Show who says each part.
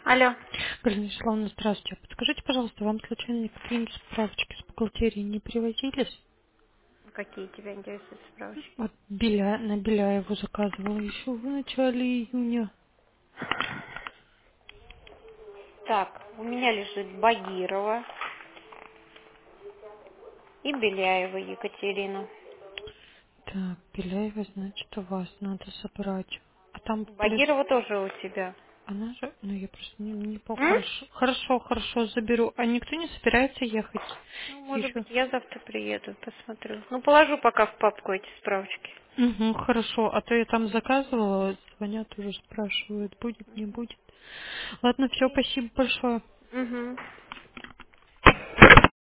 Speaker 1: Алло.
Speaker 2: Галина Вячеславовна, здравствуйте. А подскажите, пожалуйста, вам случайно какие-нибудь справочки с бухгалтерии не привозились?
Speaker 1: Какие тебя интересуют справочки?
Speaker 2: Вот на Беляеву заказывала еще в начале июня.
Speaker 1: Так, у меня лежит Багирова и Беляева Екатерина.
Speaker 2: Так, Беляева, значит, у вас надо забрать. А там
Speaker 1: Багирова тоже у тебя.
Speaker 2: она же, ну я просто не помню.
Speaker 1: М?
Speaker 2: Хорошо, заберу. А никто не собирается ехать
Speaker 1: Ну, может быть,
Speaker 2: еще?
Speaker 1: я завтра приеду, посмотрю. Ну, положу пока в папку эти справочки.
Speaker 2: Угу, хорошо. А то я там заказывала, звонят уже, спрашивают, будет, не будет. Ладно, все, спасибо большое.
Speaker 1: Угу.